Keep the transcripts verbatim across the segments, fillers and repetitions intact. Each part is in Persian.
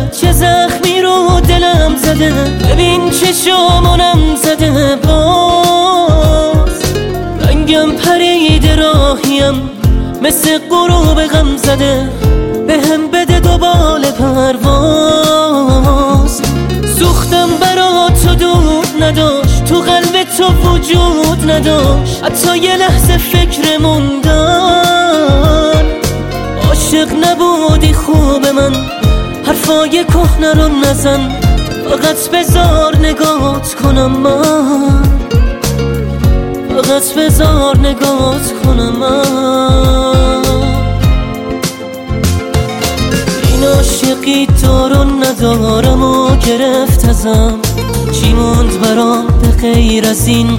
چه زخمی رو دلم زده، ببین چه شامونم زده، باز رنگم پریده راهیم مثل غروب غم زده، به هم بده دو بال پرواز. سوختم برا تو دود نداشت، تو قلب تو وجود نداشت، حتی یه لحظه فکر موندن. عاشق نبودی خوب من، حرفای کهنه رو نزن، فقط بذار نگات کنم من، فقط بذار نگات کنم من. این عاشقی تو رو ندارم و گرفت ازم، چی موند برام به غیر از این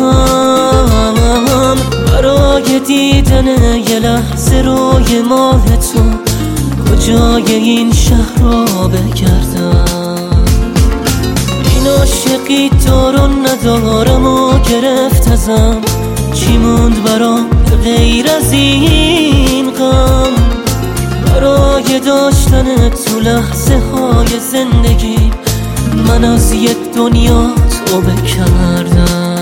غم؟ برای دیدن یه لحظه روی ماه تو کجای این شهر را بگردم؟ این عاشقی تو رو ندارم و گرفت ازم، چی موند برام به غیر از این غم؟ برای داشتن تو لحظه های زندگی من از یک دنیا توبه کردم.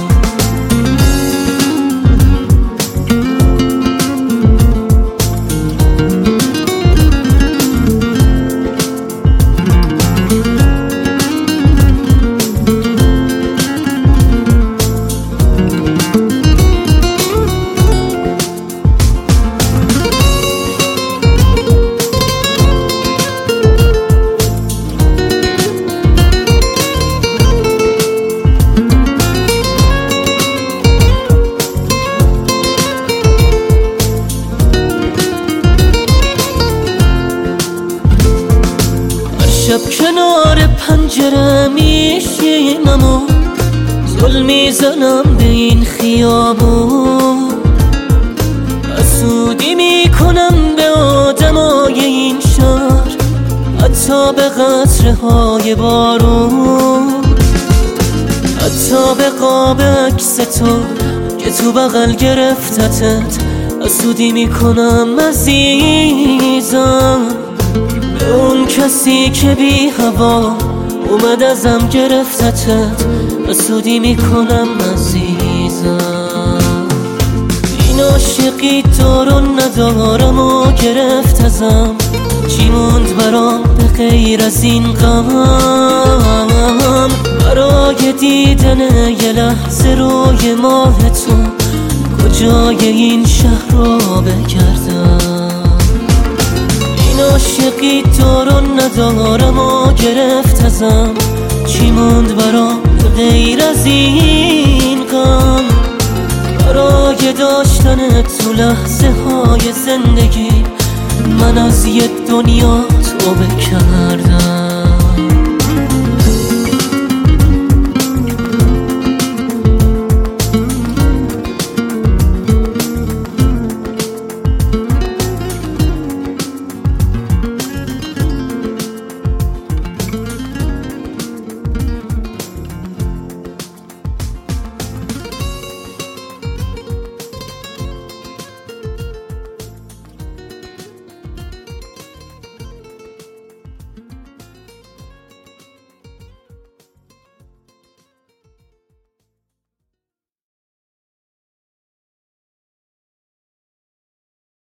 شب کنار پنجره میشینم و زل میزنم به این خیابون، حسودی میکنم به آدمای این شهر، حتی به قطره های بارون، حتی به قاب عکس تو که تو بغل گرفتتت، حسودی میکنم عزیزم به اون کسی که بی هوا اومد ازم گرفتتت، حسودی میکنم عزیزم. این عاشقی تو رو ندارم و گرفت ازم، چی موند برام به غیر از این غم؟ برای دیدن یه لحظه روی ماه تو کجای این شهر را بگردم؟ این عاشقی تو رو ندارم و گرفت ازم، چی موند برام غیر از این غم؟ برای داشتن تو لحظه های زندگی من از یک دنیا توبه کردم.